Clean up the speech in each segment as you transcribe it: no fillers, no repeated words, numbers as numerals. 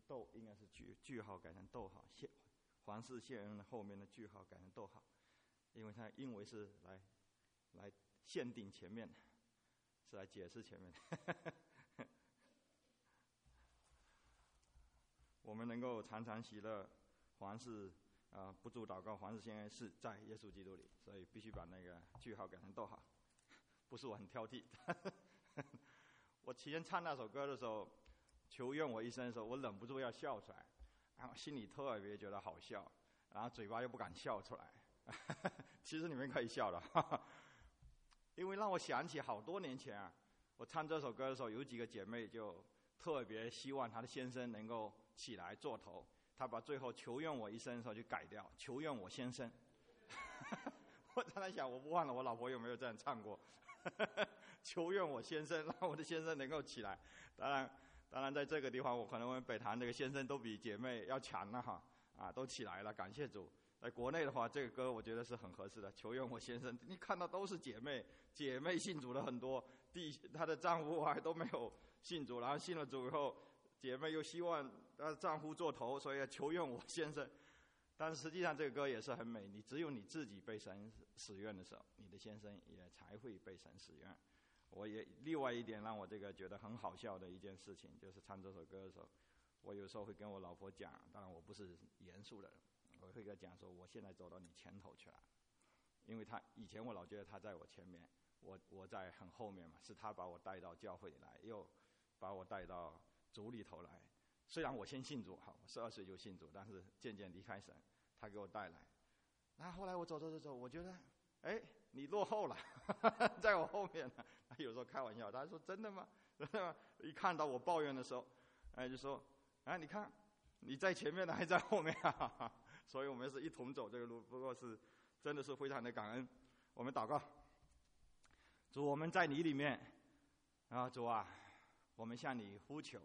逗，应该是句号改成逗号，皇室谢恩后面的句号改成逗号，因为它因为是来限定前面的，是来解释前面的。我们能够常常喜乐，凡事不住祷告，凡事谢恩是在耶稣基督里，所以必须把那个句号改成逗号。不是我很挑剔，我提前唱那首歌的时候，求愿我一生的时候，我忍不住要笑出来，然后心里特别觉得好笑，然后嘴巴又不敢笑出来。其实你们可以笑的，因为让我想起好多年前啊，我唱这首歌的时候，有几个姐妹就特别希望她的先生能够起来做头，她把最后求愿我一生的时候就改掉，求愿我先生。我常常想，我不忘了我老婆有没有这样唱过。求愿我先生，让我的先生能够起来。当然在这个地方，我可能我们北坛这个先生都比姐妹要强了哈，都起来了，感谢主。在国内的话，这个歌我觉得是很合适的。求愿我先生，你看到都是姐妹信主了很多，她的丈夫还都没有信主，然后信了主以后，姐妹又希望她的丈夫做头，所以要求愿我先生。但是实际上这个歌也是很美，你只有你自己被神使用的时候，你的先生也才会被神使用。我也另外一点让我这个觉得很好笑的一件事情，就是唱这首歌的时候，我有时候会跟我老婆讲，当然我不是严肃的人，我会跟她讲说，我现在走到你前头去了，因为以前我老觉得她在我前面，我在很后面嘛，是她把我带到教会里来，又把我带到主里头来。虽然我先信主，我12岁就信主，但是渐渐离开神，他给我带来。然后后来我走，我觉得，你落后了，在我后面呢。他有时候开玩笑，他说真的吗？真的吗？一看到我抱怨的时候，就说，你看你在前面的还在后面啊。所以我们是一同走这个路，不过是真的是非常的感恩。我们祷告，主，我们在你里面主啊，我们向你呼求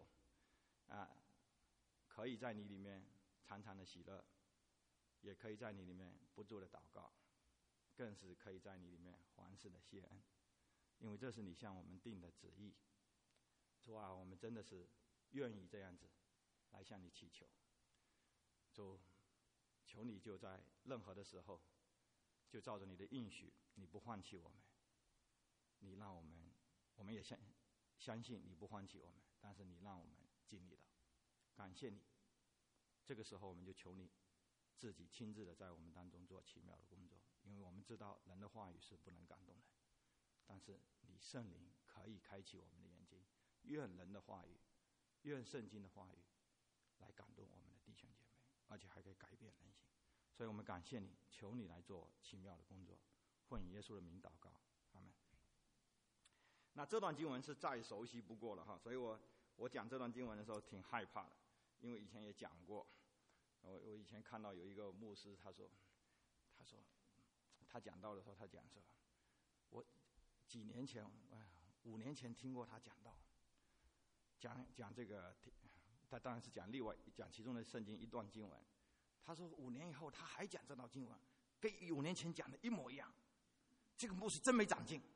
可以在你里面常常的喜乐，也可以在你里面不住的祷告，更是可以在你里面凡事的谢恩，因为这是你向我们定的旨意。主啊，我们真的是愿意这样子来向你祈求。主，求你就在任何的时候，就照着你的应许，你不放弃我们，你让我们也相信你不放弃我们，但是你让我们经历到。感谢你，这个时候我们就求你自己亲自的在我们当中做奇妙的工作，因为我们知道人的话语是不能感动人，但是你圣灵可以开启我们的眼睛，愿人的话语，愿圣经的话语来感动我们的弟兄姐妹，而且还可以改变人心。所以我们感谢你，求你来做奇妙的工作，奉耶稣的名祷告，阿们。那这段经文是再熟悉不过了哈，所以我讲这段经文的时候挺害怕的，因为以前也讲过。我以前看到有一个牧师，他说他讲到的时候，他讲说，我几年前5年前听过他讲到，讲这个，他当然是讲其中的圣经一段经文。他说5年以后他还讲这道经文，跟5年前讲的一模一样。这个牧师真没长进。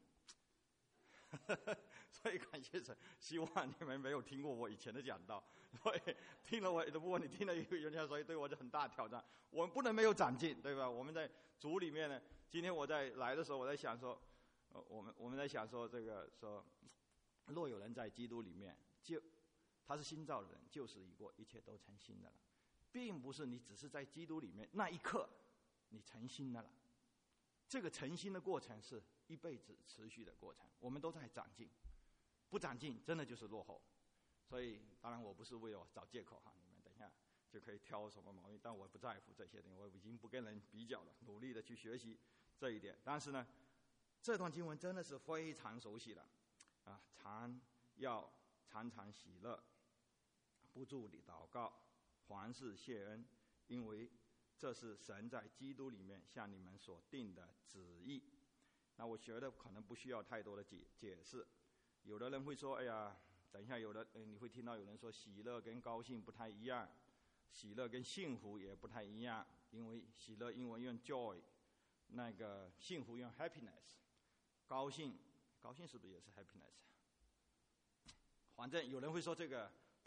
所以感谢神，希望你们没有听过我以前的讲道，所以听了我的，不过你听了有点，所以对我就很大挑战。我们不能没有长进，对吧？我们在主里面呢，今天我在来的时候，我在想说，我们在想说这个说，若有人在基督里面，他是新造的人，旧事已过，一切都成新的了，并不是你只是在基督里面那一刻你成新的了。这个成新的过程是一辈子持续的过程，我们都在长进，不长进真的就是落后。所以当然我不是为了找借口哈，你们等一下就可以挑什么毛病，但我不在乎这些东西，我已经不跟人比较了，努力的去学习这一点。但是呢，这段经文真的是非常熟悉的要常常喜乐，不住地祷告，凡事谢恩，因为这是神在基督里面向你们所定的旨意。那我觉得可能不需要太多的解释。有的人会说，等一下你会听到有人说喜乐跟高兴不太一样，喜乐跟幸福也不太一样，因为喜乐英文用 joy， 那个幸福用 happiness， 高兴是不是也是 happiness？ 反正有人会说这个不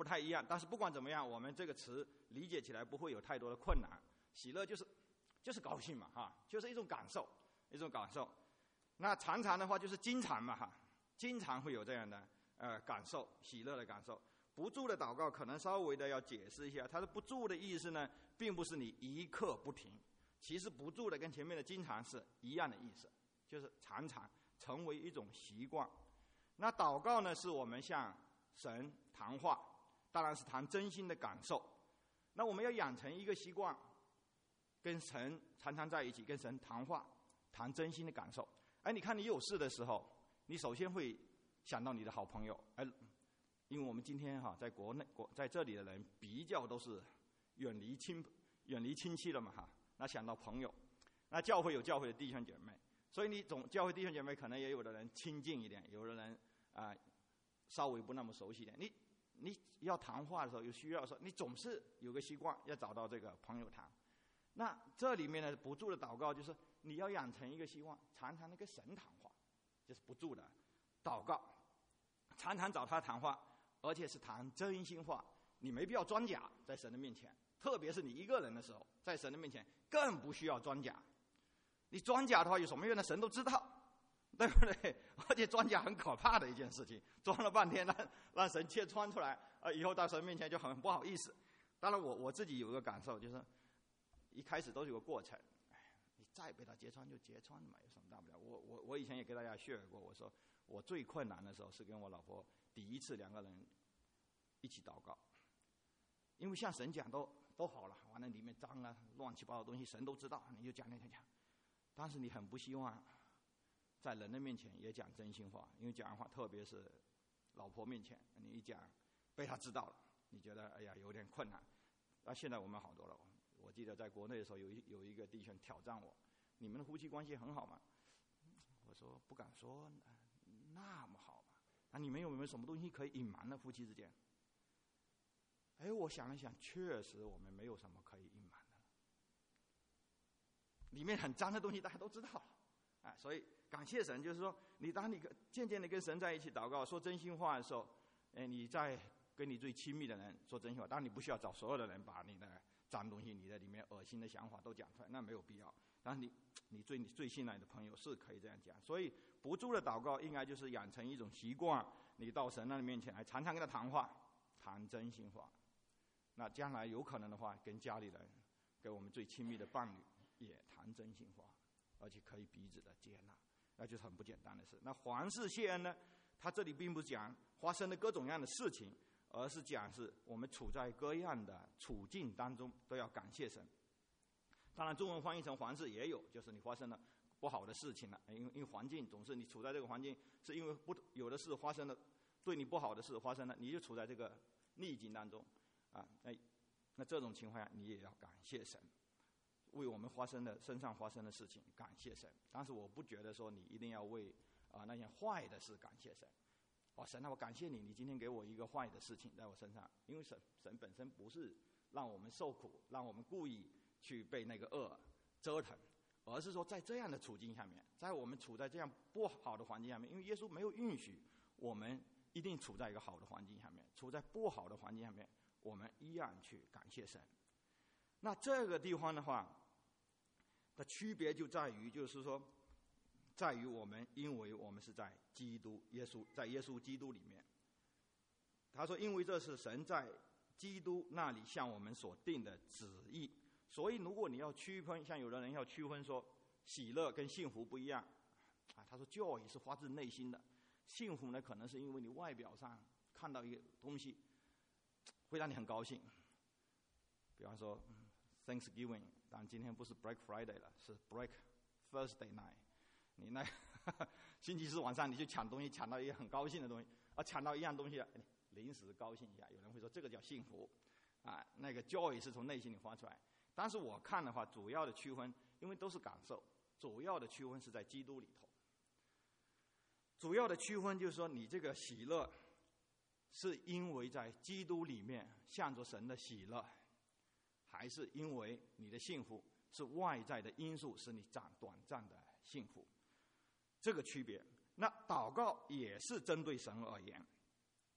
不太一样。但是不管怎么样，我们这个词理解起来不会有太多的困难。喜乐就是高兴嘛，哈，就是一种感受，一种感受。那常常的话就是经常嘛，哈，经常会有这样的感受，喜乐的感受。不住的祷告可能稍微的要解释一下，它的不住的意思呢，并不是你一刻不停，其实不住的跟前面的经常是一样的意思，就是常常成为一种习惯。那祷告呢，是我们向神谈话，当然是谈真心的感受。那我们要养成一个习惯，跟神常常在一起，跟神谈话，谈真心的感受。你看你有事的时候，你首先会想到你的好朋友。因为我们今天在国内在这里的人比较都是远离亲戚了嘛，哈，那想到朋友，那教会有教会的弟兄姐妹，所以你教会弟兄姐妹可能也有的人亲近一点，有的人稍微不那么熟悉一点。你要谈话的时候，有需要的时候，你总是有个习惯要找到这个朋友谈。那这里面呢，不住的祷告就是你要养成一个习惯，常常的跟神谈话，就是不住的祷告，常常找他谈话，而且是谈真心话。你没必要装假在神的面前，特别是你一个人的时候，在神的面前更不需要装假。你装假的话有什么用呢？神都知道，对不对？而且装假很可怕的一件事情，装了半天让神揭穿出来，以后到神面前就很不好意思。当然我自己有一个感受，就是一开始都是有个过程，你再被他揭穿就揭穿了嘛，有什么大不了？我以前也给大家 share 过，我说我最困难的时候是跟我老婆第一次两个人一起祷告，因为向神讲都好了，完了里面脏啊乱七八糟的东西神都知道，你就讲，但是你很不希望在人的面前也讲真心话，因为讲话特别是老婆面前，你一讲被他知道了，你觉得有点困难。现在我们好多了。我记得在国内的时候有一个弟兄挑战我，你们的夫妻关系很好吗？我说不敢说那么好吧，那你们有没有什么东西可以隐瞒的夫妻之间？我想了想，确实我们没有什么可以隐瞒的，里面很脏的东西大家都知道了，所以感谢神，就是说当你渐渐的跟神在一起祷告，说真心话的时候，你在跟你最亲密的人说真心话，当然你不需要找所有的人把你的脏东西、你的里面恶心的想法都讲出来，那没有必要。但是你最信赖的朋友是可以这样讲。所以不住的祷告应该就是养成一种习惯，你到神那面前来，常常跟他谈话，谈真心话。那将来有可能的话，跟家里人、跟我们最亲密的伴侣也谈真心话，而且可以彼此的接纳，那就是很不简单的事。那皇室谢恩呢，他这里并不是讲发生的各种各样的事情，而是讲是我们处在各样的处境当中都要感谢神。当然中文翻译成皇室也有，就是你发生了不好的事情了，因为环境总是你处在这个环境，是因为有的事发生了，对你不好的事发生了，你就处在这个逆境当中那这种情况下你也要感谢神，为我们身上发生的事情感谢神。但是我不觉得说你一定要为那件坏的事感谢神。神啊，我感谢你，你今天给我一个坏的事情在我身上，因为神本身不是让我们受苦，让我们故意去被那个恶折腾，而是说在这样的处境下面，在我们处在这样不好的环境下面，因为耶稣没有允许我们一定处在一个好的环境下面，处在不好的环境下面，我们一样去感谢神。那这个地方的话的区别就在于，就是说在于我们，因为我们是在耶稣基督里面。他说因为这是神在基督那里向我们所定的旨意，所以如果你要区分，像有的人要区分说喜乐跟幸福不一样他说 joy 是发自内心的，幸福呢可能是因为你外表上看到一个东西会让你很高兴，比方说Thanksgiving， 当然今天不是 Black Friday 了，是 Black Thursday night， 你那星期四晚上你去抢东西，抢到一个很高兴的东西，抢到一样东西了，临时高兴一下，有人会说这个叫幸福那个 joy 是从内心里发出来。但是我看的话，主要的区分，因为都是感受，主要的区分是在基督里头。主要的区分就是说，你这个喜乐是因为在基督里面向着神的喜乐，还是因为你的幸福是外在的因素使你短暂的幸福，这个区别。那祷告也是针对神而言，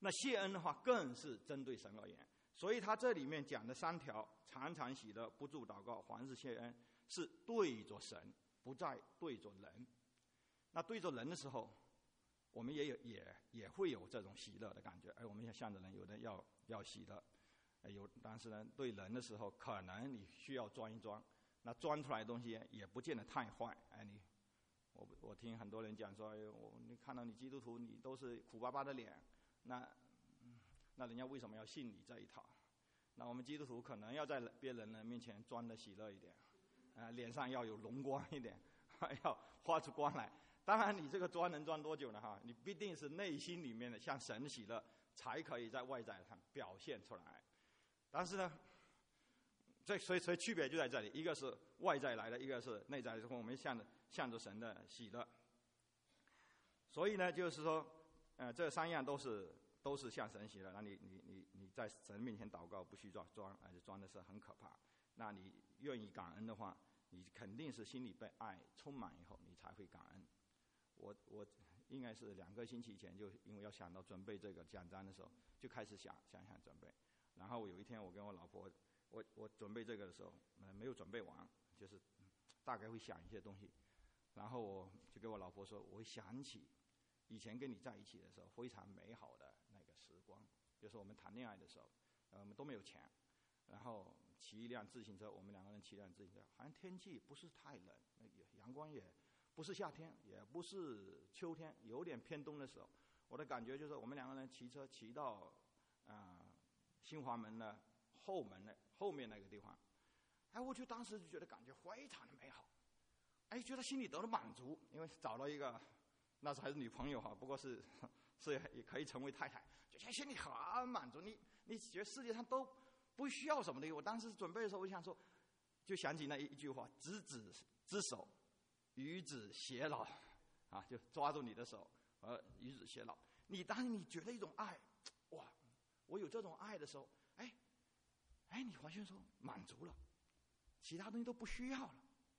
那谢恩的话更是针对神而言，所以他这里面讲的3条，常常喜乐，不住祷告，凡事谢恩，是对着神，不再对着人。那对着人的时候，我们也会有这种喜乐的感觉，我们要向着人，有的要喜乐，但是呢，对人的时候，可能你需要装一装，那装出来的东西也不见得太坏，我听很多人讲说，你看到你基督徒，你都是苦巴巴的脸，那人家为什么要信你这一套？那我们基督徒可能要在别人的面前装的喜乐一点，脸上要有荣光一点，要发出光来。当然，你这个装能装多久呢？你必定是内心里面的像神的喜乐，才可以在外在上表现出来。但是呢，所以区别就在这里，一个是外在来的，一个是内在的，我们向着神的喜乐。所以呢，就是说，这3样都是向神喜乐。那你在神面前祷告，不需装，装的是很可怕。那你愿意感恩的话，你肯定是心里被爱充满以后，你才会感恩。我应该是2个星期前，就因为要想到准备这个讲章的时候，就开始想准备。然后有一天，我跟我老婆，我准备这个的时候，没有准备完，就是大概会想一些东西。然后我就跟我老婆说，我会想起以前跟你在一起的时候非常美好的那个时光，就是我们谈恋爱的时候，我们都没有钱，然后骑一辆自行车，我们2个人骑一辆自行车，好像天气不是太冷，阳光也不是夏天，也不是秋天，有点偏冬的时候，我的感觉就是我们2个人骑车骑到新华门的后面那个地方，我就当时就觉得感觉非常的美好，觉得心里得了满足，因为找了一个那时候还是女朋友不过是也可以成为太太，就觉得心里很满足。你觉得世界上都不需要什么的。我当时准备的时候，我想说，就想起那一句话：执子之手，与子偕老，就抓住你的手，与子偕老。当你觉得一种爱，哇，我有这种爱的时候，你完全说满足了，其他东西都不需要了。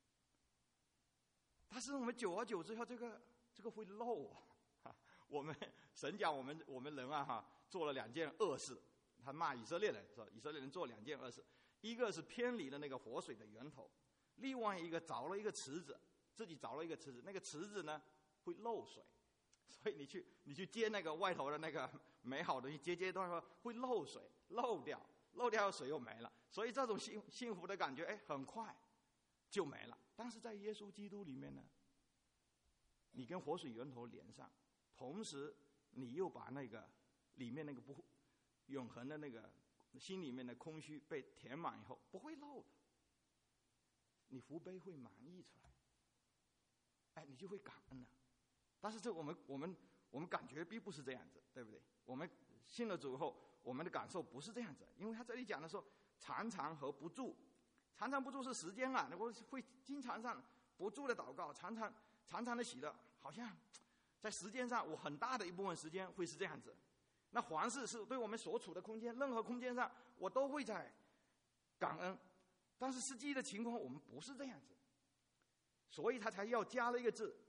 但是我们久而久之后，这个会漏我们神讲我们人做了2件恶事，他骂以色列人说，以色列人做2件恶事，一个是偏离了那个活水的源头，另外一个凿了一个池子，自己凿了一个池子，那个池子呢会漏水，所以你去接那个外头的那个美好的东西，接段说会漏水，漏掉水又没了，所以这种幸福的感觉很快就没了。但是在耶稣基督里面呢，你跟活水源头连上，同时你又把那个里面那个不永恒的那个心里面的空虚被填满以后，不会漏的，你福杯会满溢出来，你就会感恩了。但是这我们感觉并不是这样子，对不对？我们信了主后，我们的感受不是这样子，因为他这里讲的说常常和不住，常常不住是时间我会经常上不住的祷告，常常的喜乐，好像在时间上我很大的一部分时间会是这样子。那凡事是对我们所处的空间，任何空间上我都会在感恩，但是实际的情况我们不是这样子，所以他才要加了一个字，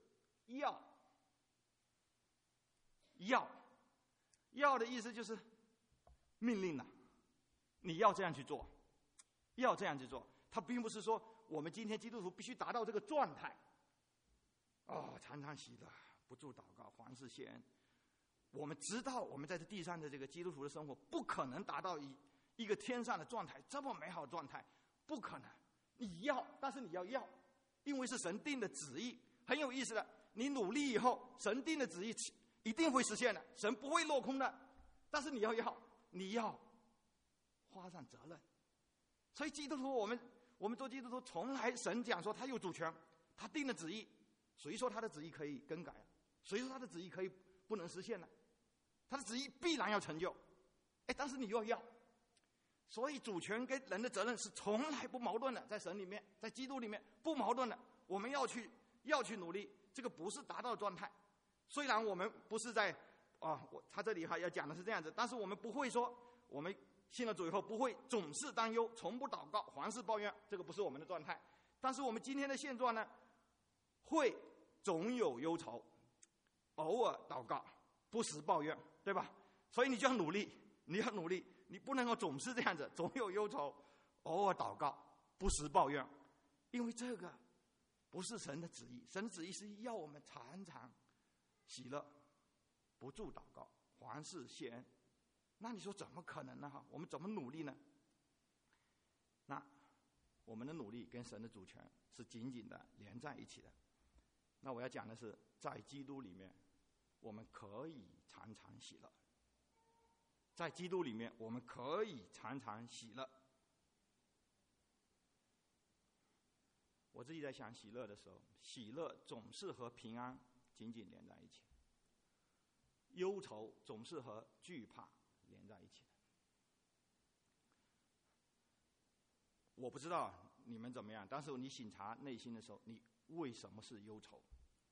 要的意思就是命令了，你要这样去做，要这样去做。他并不是说我们今天基督徒必须达到这个状态，常常喜乐，不住祷告，凡事谢恩。我们知道我们在这地上的这个基督徒的生活不可能达到一个天上的状态，这么美好的状态不可能。你要，但是你要，因为是神定的旨意。很有意思的，你努力以后，神定的旨意一定会实现的，神不会落空的。但是你要花上责任。所以基督徒，我们做基督徒，从来神讲说他有主权，他定的旨意，谁说他的旨意可以更改？谁说他的旨意可以不能实现呢？他的旨意必然要成就，但是你又要，所以主权跟人的责任是从来不矛盾的，在神里面，在基督里面不矛盾的。我们要去努力，这个不是达到状态。虽然我们不是在他这里还要讲的是这样子，但是我们不会说我们信了主以后不会总是担忧，从不祷告，凡事抱怨，这个不是我们的状态。但是我们今天的现状呢，会总有忧愁，偶尔祷告，不时抱怨，对吧？ 所以你就要努力，你要努力，你不能够总是这样子，总有忧愁，偶尔祷告，不时抱怨，因为这个不是神的旨意。神的旨意是要我们常常喜乐，不住祷告，凡事谢恩。那你说怎么可能呢？我们怎么努力呢？那我们的努力跟神的主权是紧紧的连在一起的。那我要讲的是，在基督里面，我们可以常常喜乐。在基督里面，我们可以常常喜乐。我自己在想喜乐的时候，喜乐总是和平安紧紧连在一起，忧愁总是和惧怕连在一起的。我不知道你们怎么样，但是你省察内心的时候，你为什么是忧愁？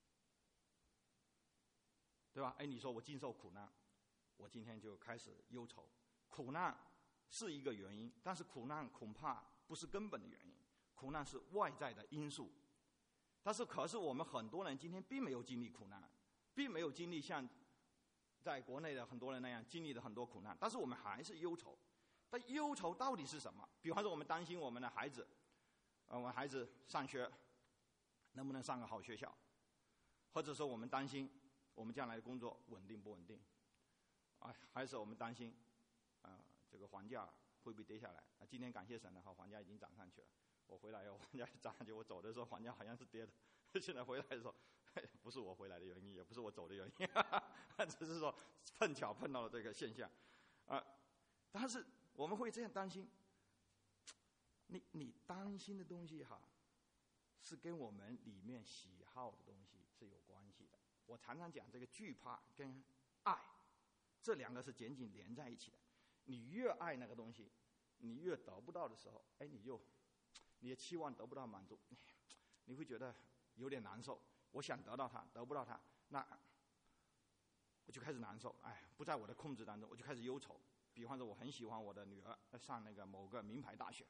对吧？你说我经受苦难，我今天就开始忧愁。苦难是一个原因，但是苦难恐怕不是根本的原因，苦难是外在的因素。可是我们很多人今天并没有经历苦难，并没有经历像在国内的很多人那样经历了很多苦难，但是我们还是忧愁。但忧愁到底是什么？比方说我们担心我们的孩子，我们孩子上学能不能上个好学校，或者说我们担心我们将来的工作稳定不稳定，还是我们担心这个房价会不会跌下来？今天感谢神的话，房价已经涨上去了。我回来以后，房价涨上去，我走的时候房价好像是跌的。现在回来的时候，不是我回来的原因，也不是我走的原因，只是说碰巧碰到了这个现象但是我们会这样担心。你担心的东西是跟我们里面喜好的东西是有关系的。我常常讲这个惧怕跟爱，这两个是紧紧连在一起的。你越爱那个东西，你越得不到的时候，你的期望得不到满足，你会觉得有点难受。我想得到它，得不到它，那我就开始难受。不在我的控制当中，我就开始忧愁。比方说，我很喜欢我的女儿上那个某个名牌大学，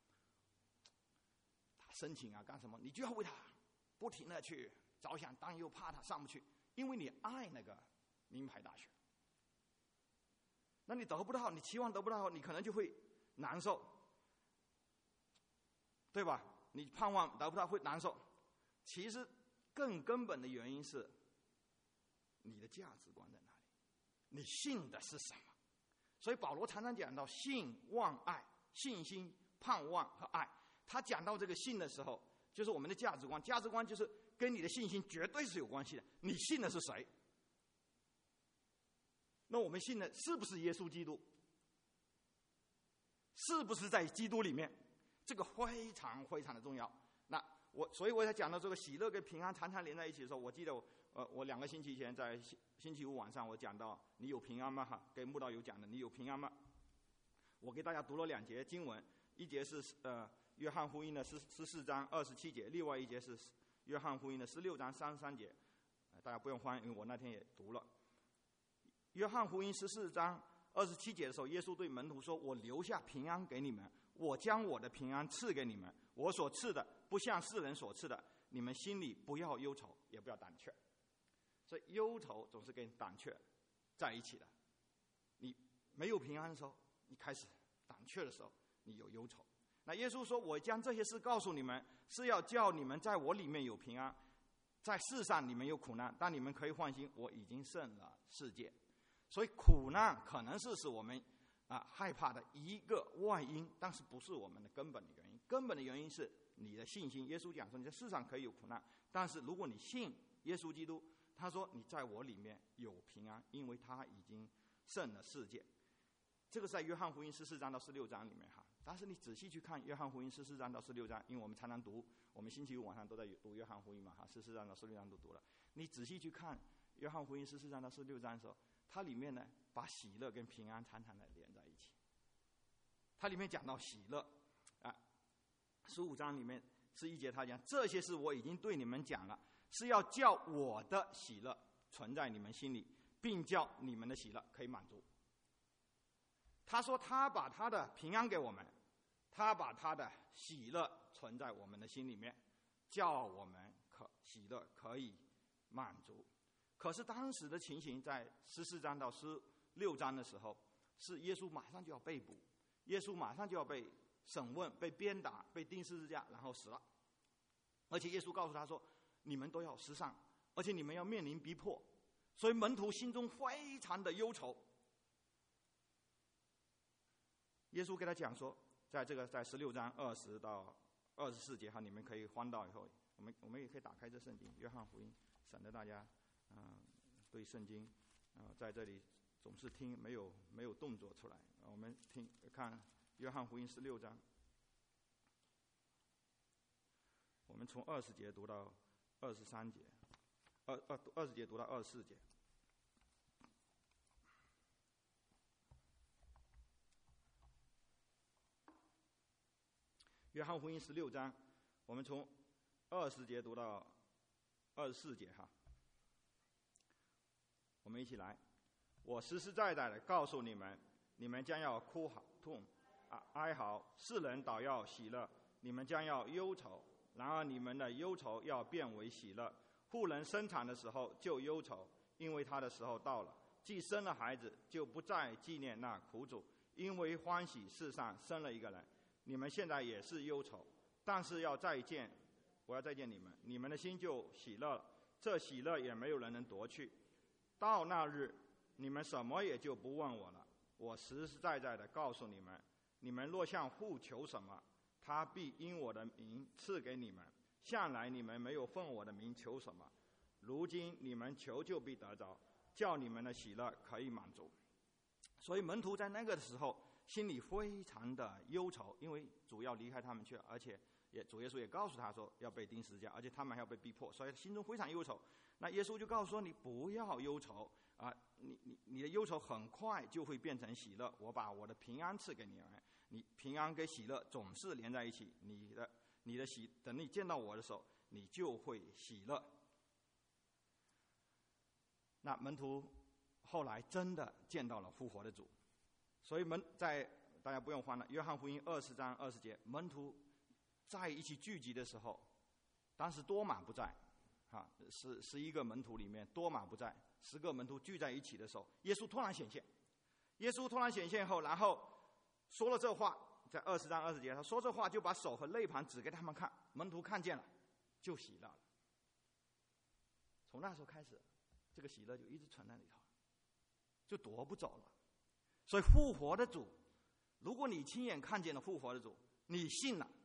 她申请干什么，你就要为她不停的去着想，但又怕她上不去，因为你爱那个名牌大学。那你得不到，你期望得不到，你可能就会难受，对吧？你盼望得不到会难受。其实更根本的原因是你的价值观在哪里，你信的是什么。所以保罗常常讲到信望爱，信心盼望和爱。他讲到这个信的时候，就是我们的价值观，价值观就是跟你的信心绝对是有关系的。你信的是谁？那我们信的是不是耶稣基督？是不是在基督里面？这个非常非常的重要。所以我才讲到这个喜乐跟平安常常连在一起的时候，我记得我2个星期前在星期五晚上我讲到你有平安吗？跟慕道友讲的你有平安吗？我给大家读了2节经文，一节是约翰福音的14章27节，另外一节是约翰福音的16章33节。大家不用慌，因为我那天也读了。约翰福音14章27节的时候，耶稣对门徒说：“我留下平安给你们，我将我的平安赐给你们，我所赐的不像世人所赐的，你们心里不要忧愁，也不要胆怯。”所以忧愁总是跟胆怯在一起的。你没有平安的时候，你开始胆怯的时候，你有忧愁。那耶稣说：“我将这些事告诉你们，是要叫你们在我里面有平安。在世上你们有苦难，但你们可以放心，我已经胜了世界。”所以苦难可能是我们害怕的一个外因，但是不是我们的根本的原因。根本的原因是你的信心。耶稣讲说，你在世上可以有苦难，但是如果你信耶稣基督，他说你在我里面有平安，因为他已经胜了世界。这个是在约翰福音14章到16章里面但是你仔细去看约翰福音14章到16章，因为我们常常读，我们星期五晚上都在读约翰福音嘛14章到16章都读了。你仔细去看约翰福音14章到16章的时候，它里面呢把喜乐跟平安常常的连在一起。它里面讲到喜乐15章里面11节他讲，这些事我已经对你们讲了，是要叫我的喜乐存在你们心里，并叫你们的喜乐可以满足。他说他把他的平安给我们，他把他的喜乐存在我们的心里面，叫我们喜乐可以满足。可是当时的情形在14章到 6章的时候，是耶稣马上就要被捕，耶稣马上就要被审问、被鞭打、被钉十字架，然后死了。而且耶稣告诉他说：“你们都要失丧，而且你们要面临逼迫。”所以门徒心中非常的忧愁。耶稣给他讲说，在16章20到24节哈，你们可以翻到以后，我们也可以打开这圣经，约翰福音，省得大家对圣经在这里总是听没有动作出来。我们看约翰福音16章，我们从20节读到23节，20节读到24节。约翰福音16章，我们从20节读到24节哈。我们一起来。我实实在在的告诉你们，你们将要哭痛哀嚎，世人倒要喜乐；你们将要忧愁，然而你们的忧愁要变为喜乐。妇人生产的时候就忧愁，因为她的时候到了；既生了孩子，就不再纪念那苦主，因为欢喜世上生了一个人。你们现在也是忧愁，但是我要再见你们，你们的心就喜乐了。这喜乐也没有人能夺去。到那日，你们什么也就不问我了。我实实在在的告诉你们，你们若向父求什么，他必因我的名赐给你们。向来你们没有奉我的名求什么，如今你们求就必得着，叫你们的喜乐可以满足。所以门徒在那个时候心里非常的忧愁，因为主要离开他们去了，而且主耶稣也告诉他说要被钉十字架，而且他们还要被逼迫，所以心中非常忧愁。那耶稣就告诉说，你不要忧愁啊，你的忧愁很快就会变成喜乐。我把我的平安赐给你们，你平安跟喜乐总是连在一起。你的喜，等你见到我的时候，你就会喜乐。那门徒后来真的见到了复活的主，所以大家不用慌了。约翰福音20章20节，门徒在一起聚集的时候，当时多马不在，11个门徒里面多马不在，10个门徒聚在一起的时候，耶稣突然显现。耶稣突然显现后，然后说了这话，在20章20节，他说这话就把手和肋旁指给他们看，门徒看见了，就喜乐了。从那时候开始，这个喜乐就一直存在里头，就夺不走了。所以复活的主，如果你亲眼看见了复活的主，你信了，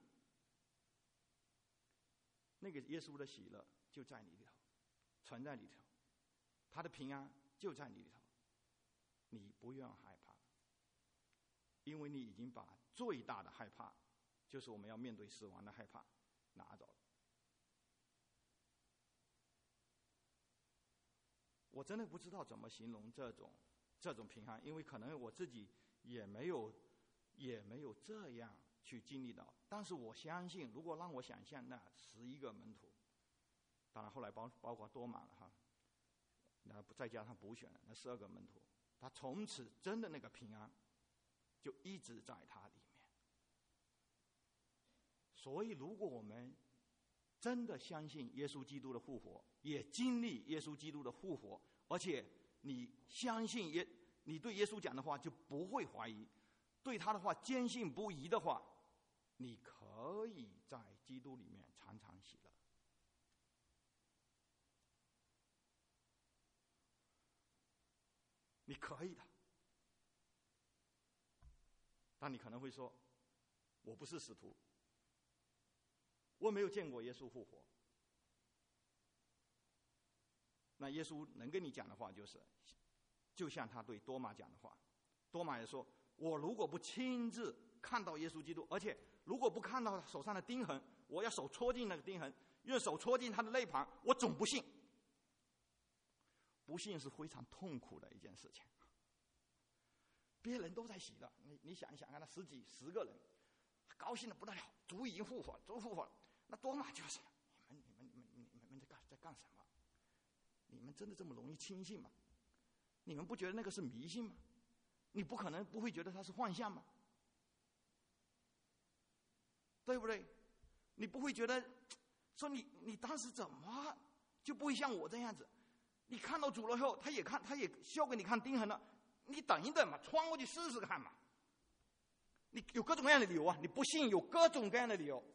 那个耶稣的喜乐就在你里头，存在里头，他的平安就在你里头，你不用害怕，因为你已经把最大的害怕，就是我们要面对死亡的害怕拿走了。我真的不知道怎么形容这种平安，因为可能我自己也没有这样去经历到。但是我相信，如果让我想象那11个门徒，当然后来包括多马了哈，那再加上补选那12个门徒，他从此真的那个平安就一直在他里面。所以如果我们真的相信耶稣基督的复活，也经历耶稣基督的复活，而且你相信你对耶稣讲的话就不会怀疑，对他的话坚信不疑的话，你可以在基督里面常常喜乐。你可以的。但你可能会说，我不是使徒，我没有见过耶稣复活。那耶稣能跟你讲的话就是，就像他对多马讲的话，多马也说，我如果不亲自看到耶稣基督，而且如果不看到手上的钉痕，我要手戳进那个钉痕，用手戳进他的肋旁，我总不信。不信是非常痛苦的一件事情。别人都在喜乐，你想一想，看那10个人高兴的不得了，主已经复活了，主复活了。那多马就是，你们在干什么？你们真的这么容易轻信吗？你们不觉得那个是迷信吗？你不可能不会觉得它是幻象吗？对不对？你不会觉得说你当时怎么就不会像我这样子？你看到主了后，他也笑给你看钉痕了， 你等一等嘛，穿过去试试看嘛。你有各种各样的理由啊，你不信有各种各样的理由。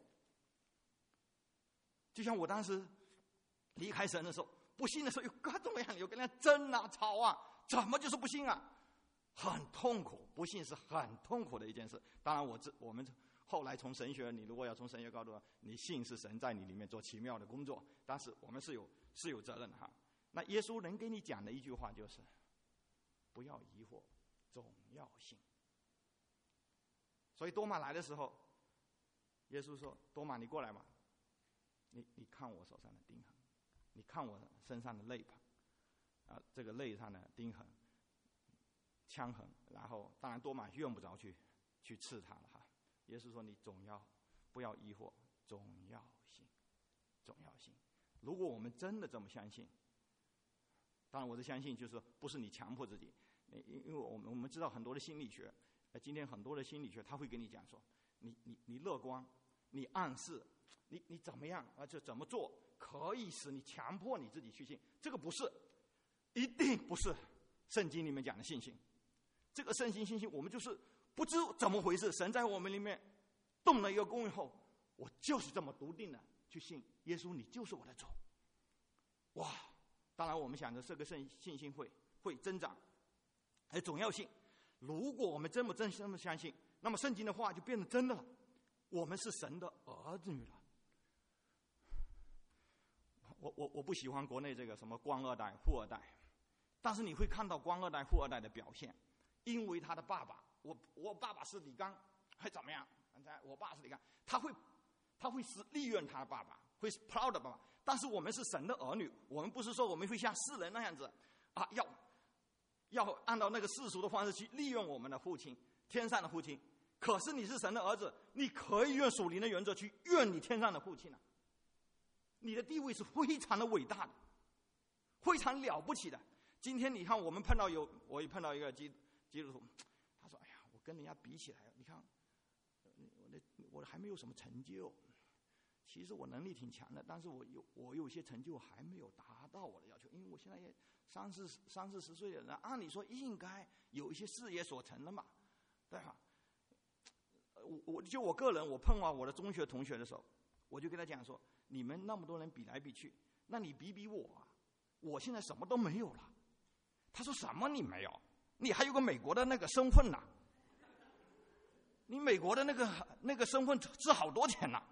就像我当时离开神的时候，不信的时候有各种各样的理由，跟人家争啊、吵啊，怎么就是不信啊？很痛苦，不信是很痛苦的一件事。当然我们后来从神学，你如果要从神学高度，你信是神在你里面做奇妙的工作，但是我们是有责任的哈。那耶稣能给你讲的一句话就是：不要疑惑，总要信。所以多马来的时候，耶稣说：多马，你过来嘛，你看我手上的钉痕，你看我身上的肋旁，这个肋上的钉痕、枪痕。然后当然多马用不着去刺他了哈。耶稣说：你总要不要疑惑，总要信，总要信。如果我们真的这么相信，当然我的相信就是不是你强迫自己，因为我们知道很多的心理学，今天很多的心理学他会跟你讲说，你乐观，你暗示，你怎么样，就怎么做可以使你强迫你自己去信。这个不是，一定不是圣经里面讲的信心。这个圣经信心，我们就是不知怎么回事，神在我们里面动了一个工以后，我就是这么笃定的去信耶稣，你就是我的主。哇！当然我们想着这个信心会增长，而总要信。如果我们真的相信，那么圣经的话就变得真的了，我们是神的儿女了。我不喜欢国内这个什么官二代、富二代，但是你会看到官二代、富二代的表现，因为他的爸爸，我爸爸是李刚，还怎么样？我爸是李刚，他会是利用他的爸爸，会是 proud 的爸爸。但是我们是神的儿女，我们不是说我们会像世人那样子啊，要按照那个世俗的方式去利用我们的父亲，天上的父亲。可是你是神的儿子，你可以用属灵的原则去用你天上的父亲啊。你的地位是非常的伟大的，非常了不起的。今天你看，我也碰到一个基督徒，他说：“哎呀，我跟人家比起来，你看，我还没有什么成就。其实我能力挺强的，但是我有些成就还没有达到我的要求，因为我现在也三四十岁的人，按理说应该有一些事业所成了嘛，对吧？我个人，我碰到我的中学同学的时候，我就跟他讲说：你们那么多人比来比去，那你比我啊，我现在什么都没有了。他说：什么你没有？你还有个美国的那个身份呢、你美国的那个身份值好多钱呢、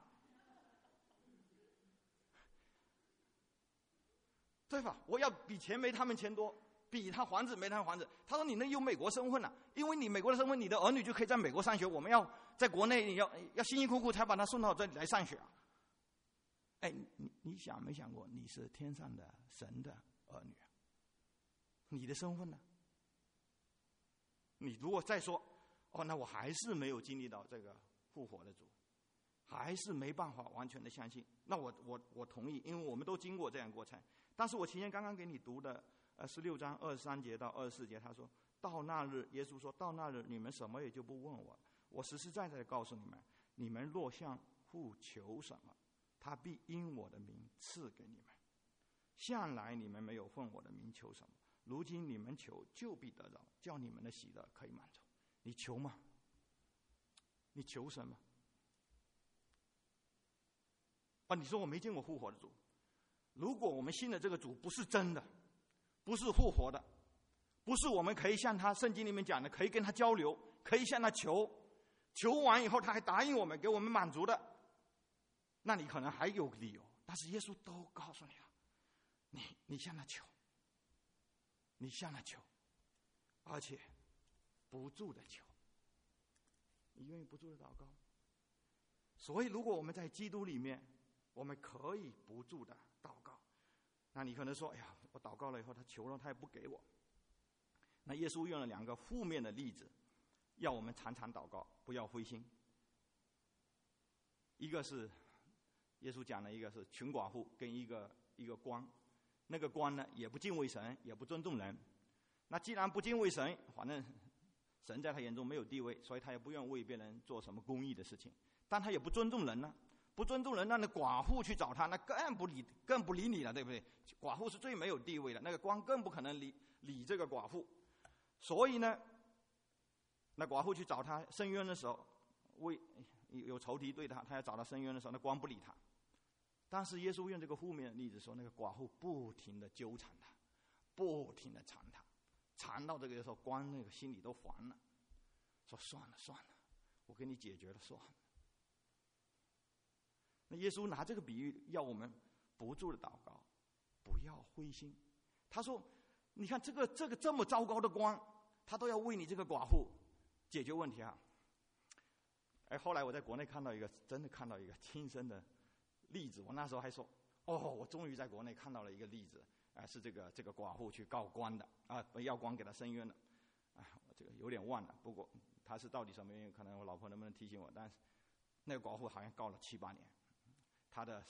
对吧？我要比钱没他们钱多，比他房子没他房子。他说：你能有美国身份了、因为你美国的身份，你的儿女就可以在美国上学。我们要在国内要辛辛苦苦才把他送到这里来上学。哎，你想没想过，你是天上的神的儿女，你的身份呢？你如果再说那我还是没有经历到这个复活的主，还是没办法完全的相信，那我同意，因为我们都经过这样的过程。但是我前面刚刚给你读的16章23节到24节，他说到那日，耶稣说到那日，你们什么也就不问我，我实实在在的告诉你们，你们若向父求什么，他必因我的名赐给你们。向来你们没有奉我的名求什么，如今你们求就必得着，叫你们的喜乐可以满足。你求吗？你求什么？你说我没见过复活的主。如果我们信的这个主不是真的，不是复活的，不是我们可以像他圣经里面讲的，可以跟他交流，可以向他求完以后他还答应我们，给我们满足的，那你可能还有理由。但是耶稣都告诉你了，你向他求，你向他求，而且不住的求，你愿意不住的祷告。所以如果我们在基督里面，我们可以不住的祷告。那你可能说：哎呀，我祷告了以后他求了他也不给我。那耶稣用了2个负面的例子，要我们常常祷告，不要灰心。一个是耶稣讲了，一个是穷寡妇跟一个官，那个官呢也不敬畏神，也不尊重人。那既然不敬畏神，反正神在他眼中没有地位，所以他也不愿为别人做什么公义的事情。但他也不尊重人呢，不尊重人，那寡妇去找他，那更不理你了，对不对？寡妇是最没有地位的，那个官更不可能理这个寡妇。 所以呢，那寡妇去找他申冤的时候，有仇敌对他，他要找他申冤的时候，那光不理他。但是耶稣用这个负面的例子说，那个寡妇不停的纠缠他，不停的缠他，缠到这个时候，光那个心里都烦了，说算了，我给你解决了算了。那耶稣拿这个比喻要我们不住的祷告，不要灰心。他说你看这个这么糟糕的光，他都要为你这个寡妇解决问题啊。后来我在国内真的看到一个亲身的例子，我那时候还说我终于在国内看到了一个例子，是这个寡妇去告官的要官给他申冤的，这个有点忘了，不过他是到底什么原因，可能我老婆能不能提醒我，但是那个寡妇好像告了7、8年，他的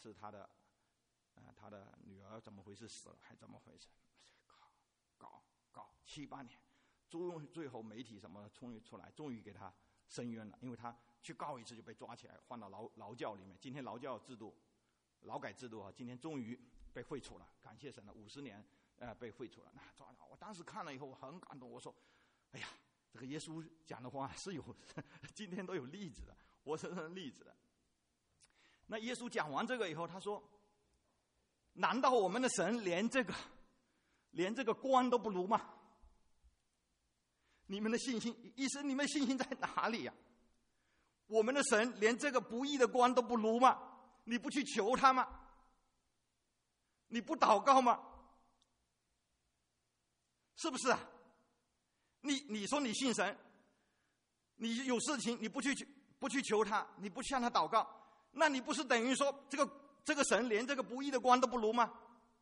女儿怎么回事死了还怎么回事，告7、8年，最后媒体什么终于出来，终于给他申冤了，因为他去告一次就被抓起来换到劳教里面。今天劳改制度今天终于被废除了，感谢神了，50年被废除了。那我当时看了以后我很感动，我说哎呀，这个耶稣讲的话是有今天都有例子的，活生生例子的。那耶稣讲完这个以后，他说难道我们的神连这个光都不如吗？你们的信心在哪里呀？我们的神连这个不义的光都不如吗？你不去求他吗？你不祷告吗？是不是啊？你说你信神，你有事情你不去求他，你不向他祷告，那你不是等于说这个神连这个不义的光都不如吗？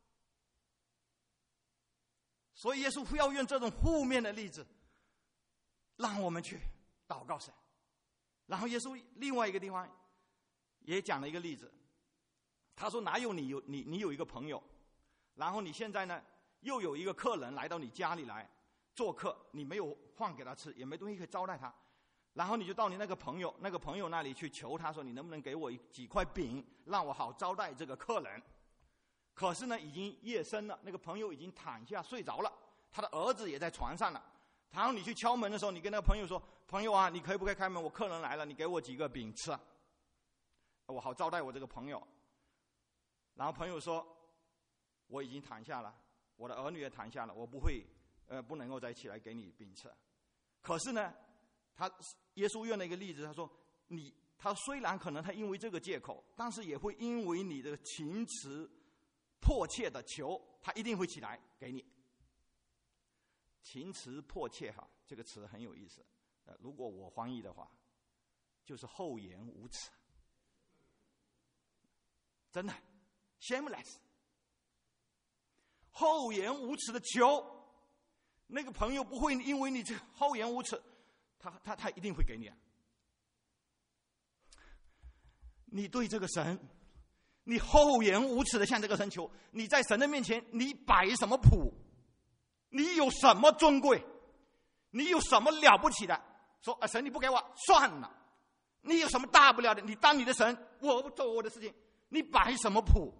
所以耶稣要用这种负面的例子让我们去祷告神。然后耶稣另外一个地方也讲了一个例子，他说哪有你有一个朋友，然后你现在呢又有一个客人来到你家里来做客，你没有饭给他吃，也没东西可以招待他，然后你就到你那个朋友那里去求他说，你能不能给我几块饼让我好招待这个客人。可是呢已经夜深了，那个朋友已经躺下睡着了，他的儿子也在床上了。然后你去敲门的时候，你跟那个朋友说，朋友啊，你可以不可以开门，我客人来了，你给我几个饼吃，我好招待我这个朋友。然后朋友说，我已经躺下了，我的儿女也躺下了，我不能够再起来给你饼吃。可是呢耶稣用了一个例子，他说他虽然可能他因为这个借口，但是也会因为你的情辞迫切的求，他一定会起来给你。情辞迫切这个词很有意思，如果我翻译的话就是厚颜无耻，真的 shameless， 厚颜无耻的求，那个朋友不会因为你这个厚颜无耻，他一定会给你啊。你对这个神，你厚颜无耻的向这个神求，你在神的面前你摆什么谱？你有什么尊贵？你有什么了不起的？说神你不给我算了，你有什么大不了的？你当你的神，我做我的事情，你摆什么谱？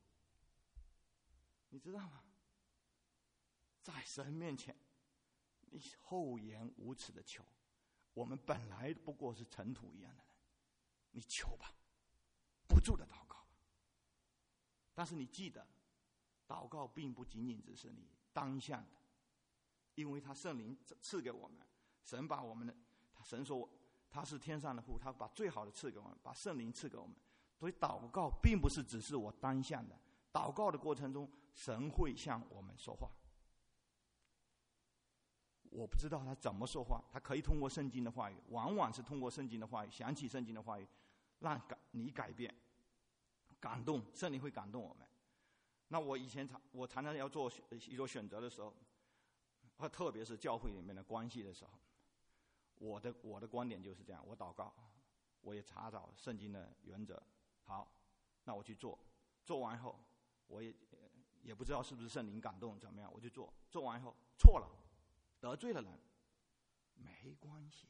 你知道吗？在神面前你厚颜无耻的求，我们本来不过是尘土一样的人，你求吧，不住的祷告吧。但是你记得，祷告并不仅仅只是你当下的，因为他圣灵赐给我们，神把我们的，神说他是天上的父，他把最好的赐给我们，把圣灵赐给我们。所以祷告并不是只是我当下的，祷告的过程中神会向我们说话。我不知道他怎么说话，他可以通过圣经的话语，往往是通过圣经的话语，想起圣经的话语，让你改变，感动，圣灵会感动我们。那我常常要做一种选择的时候，特别是教会里面的关系的时候，我的观点就是这样，我祷告，我也查找圣经的原则，好，那我去做，做完后我也不知道是不是圣灵感动怎么样，我就做，做完后错了，得罪了人，没关系。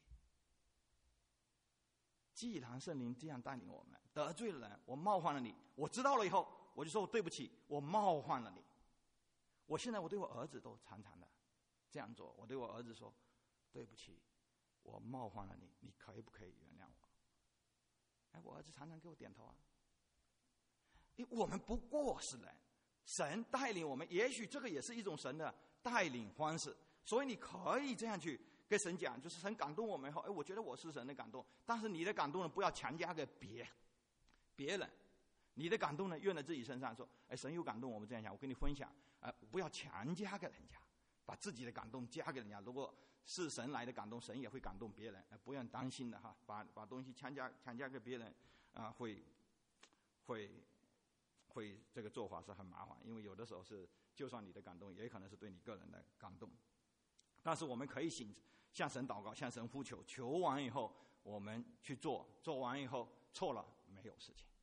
既然圣灵这样带领我们，得罪了人，我冒犯了你，我知道了以后，我就说对不起，我冒犯了你。我现在我对我儿子都常常的这样做。我对我儿子说：“对不起，我冒犯了你，你可不可以原谅我？”我儿子常常给我点头啊。因为我们不过是人，神带领我们，也许这个也是一种神的带领方式。所以你可以这样去跟神讲，就是神感动我们以后，我觉得我是神的感动，但是你的感动呢，不要强加给别人。你的感动呢，用在自己身上，说，神有感动我们这样想，我跟你分享，不要强加给人家，把自己的感动加给人家。如果是神来的感动，神也会感动别人，不用担心的哈，把东西强加给别人，会这个做法是很麻烦，因为有的时候是，就算你的感动，也可能是对你个人的感动。但是我们可以向神祷告，向神呼求，求完以后我们去做，做完以后错了没有事情。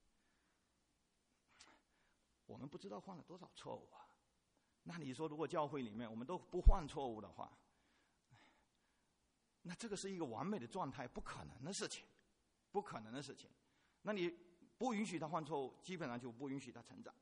我们不知道犯了多少错误啊！那你说，如果教会里面我们都不犯错误的话，那这个是一个完美的状态，不可能的事情，不可能的事情。那你不允许他犯错误，基本上就不允许他成长。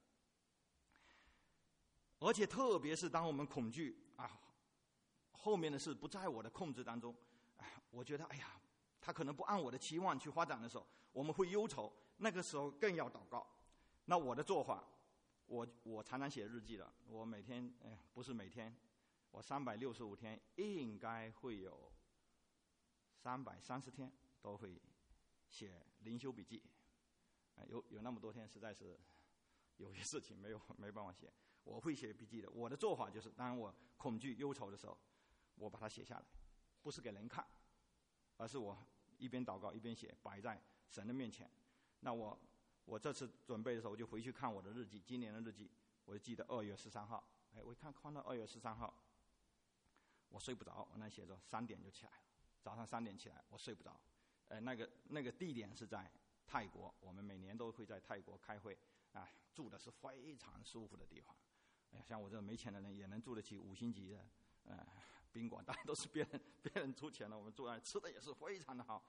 而且特别是当我们恐惧后面的事不在我的控制当中，我觉得他可能不按我的期望去发展的时候，我们会忧愁，那个时候更要祷告。那我的做法，我常常写日记的，我每天不是每天，我365天应该会有330天都会写灵修笔记。有那么多天实在是有些事情没办法写，我会写笔记的。我的做法就是，当我恐惧忧愁的时候，我把它写下来，不是给人看，而是我一边祷告一边写，摆在神的面前。那我这次准备的时候，我就回去看我的日记，今年的日记，我就记得2月13号。我一看到2月13号，我睡不着，我那写着3点就起来了，早上3点起来，我睡不着。那个地点是在泰国，我们每年都会在泰国开会住的是非常舒服的地方。像我这没钱的人也能住得起5星级的宾馆，当然都是别人出钱了，我们住那吃的也是非常的好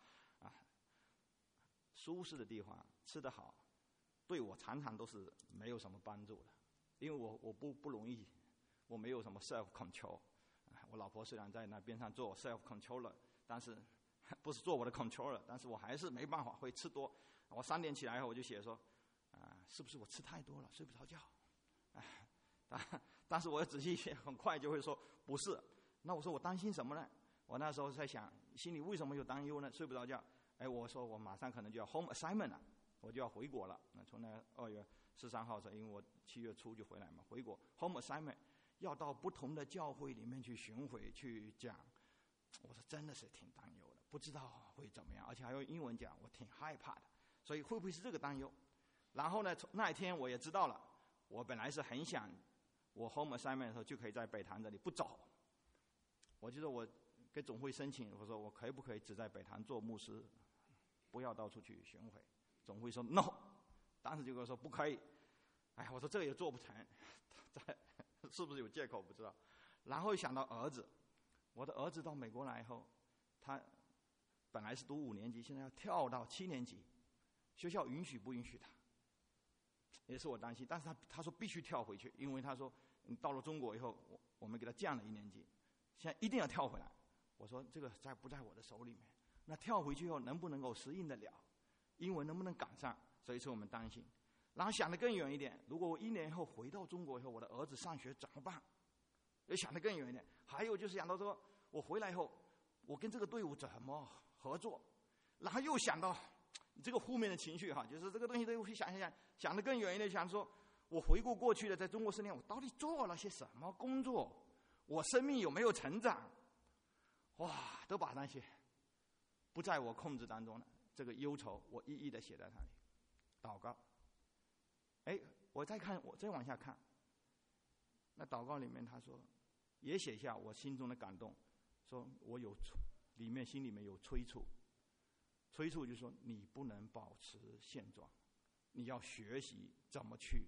舒适的地方，吃得好，对我常常都是没有什么帮助的，因为我不容易，我没有什么 self control。我老婆虽然在那边上做 self controller， 但是不是做我的 controller， 但是我还是没办法，会吃多。我3点起来后我就写说，是不是我吃太多了，睡不着觉？但是我仔细写，很快就会说不是。那我说我担心什么呢？我那时候在想，心里为什么有担忧呢？睡不着觉。我说我马上可能就要 home assignment 了，我就要回国了。从那2月13号因为我7月初就回来嘛，回国 home assignment 要到不同的教会里面去巡回去讲。我说真的是挺担忧的，不知道会怎么样，而且还用英文讲，我挺害怕的。所以会不会是这个担忧？然后呢，那一天我也知道了，我本来是很想我 home assignment 的时候就可以在北潭这里不走。我就说我给总会申请，我说我可不可以只在北潭做牧师，不要到处去巡回？总会说 no， 当时就跟我说不可以。我说这个也做不成，是不是有借口不知道。然后想到儿子，我的儿子到美国来以后，他本来是读5年级，现在要跳到7年级，学校允许不允许他？也是我担心。但是他说必须跳回去，因为他说到了中国以后，我们给他降了1年级，现在一定要跳回来。我说这个不在我的手里面。那跳回去后能不能够适应得了？英文能不能赶上？所以说我们担心。然后想得更远一点，如果我1年后回到中国以后，我的儿子上学怎么办？又想得更远一点。还有就是想到说，我回来以后，我跟这个队伍怎么合作？然后又想到这个负面的情绪就是这个东西都会想得更远一点，想说我回顾过去的在中国10年，我到底做了些什么工作？我生命有没有成长？都把那些不在我控制当中的这个忧愁，我一一的写在那里，祷告。我再往下看，那祷告里面他说，也写下我心中的感动，说我心里面有催促，催促就是说你不能保持现状，你要学习怎么去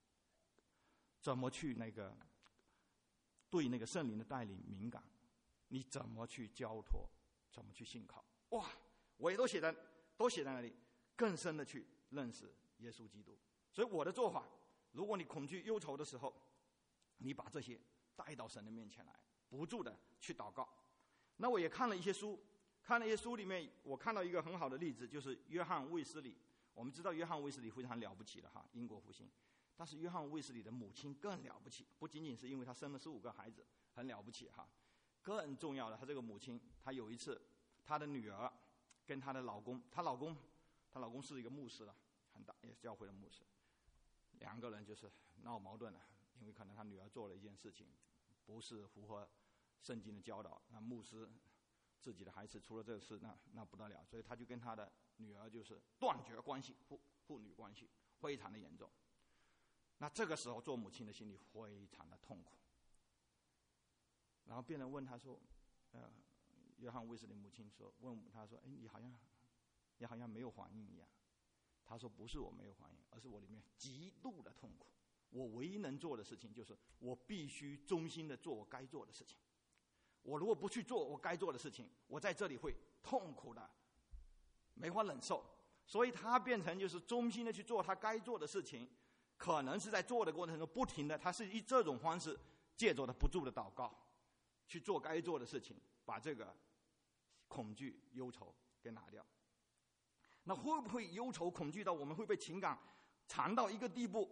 那个对那个圣灵的带领敏感，你怎么去交托，怎么去信靠。我也都写在那里，更深的去认识耶稣基督。所以我的做法，如果你恐惧忧愁的时候，你把这些带到神的面前来， 不住的去祷告。那我也看了一些书，里面我看到一个很好的例子，就是约翰卫斯理。我们知道约翰卫斯理非常了不起的哈，英国复兴。但是约翰卫斯理的母亲更了不起，不仅仅是因为他生了15个孩子很了不起哈，更重要的，他这个母亲，她有一次，她的女儿跟她的老公，她老公是一个牧师了，很大也是教会的牧师，两个人就是闹矛盾了，因为可能她女儿做了一件事情，不是符合圣经的教导，那牧师自己的孩子出了这个事，那不得了，所以他就跟他的女儿就是断绝关系，父女关系非常的严重。那这个时候做母亲的心里非常的痛苦。然后别人问他说，约翰卫斯理母亲问他说，你好像没有反应一样。他说不是我没有反应，而是我里面极度的痛苦。我唯一能做的事情就是我必须忠心的做我该做的事情。我如果不去做我该做的事情，我在这里会痛苦的没法忍受。所以他变成就是忠心的去做他该做的事情，可能是在做的过程中不停的，他是以这种方式借着他不住的祷告去做该做的事情，把这个恐惧忧愁给拿掉。那会不会忧愁恐惧到我们会被情感缠到一个地步，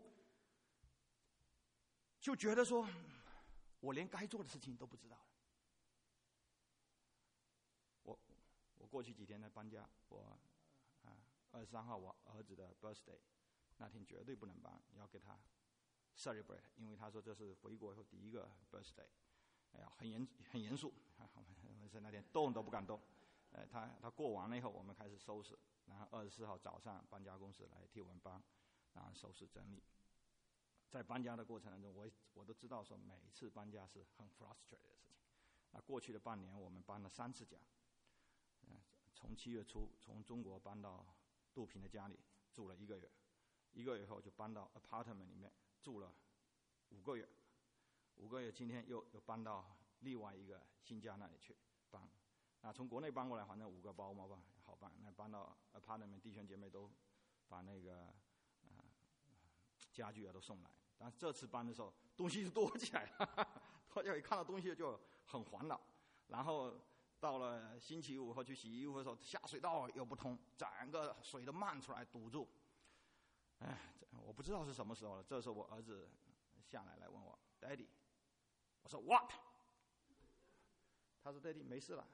就觉得说我连该做的事情都不知道了。我过去几天来搬家，我23号我儿子的 birthday， 那天绝对不能搬，要给他 celebrate， 因为他说这是回国以后第一个 birthday， 哎呀，很严肃，我们是那天动都不敢动。他过完了以后，我们开始收拾，然后24号早上搬家公司来替我们搬，然后收拾整理。在搬家的过程当中，我都知道说每一次搬家是很 frustrated 的事情。那过去的半年，我们搬了3次家，从7月初从中国搬到杜平的家里住了1个月，1个月后就搬到 apartment 里面住了5个月，5个月今天又搬到另外一个新家那里去搬。那从国内搬过来，反正5个包嘛吧，好搬。那搬到 apartment， 弟兄姐妹都把那个家具都送来。但是这次搬的时候，东西就多起来了，大家一看到东西就很烦恼。然后到了星期五后去洗衣服的时候，下水道又不通，整个水都漫出来堵住。我不知道是什么时候了。这时候我儿子下来问我 ，Daddy， 我说 What？ 他说 Daddy 没事了。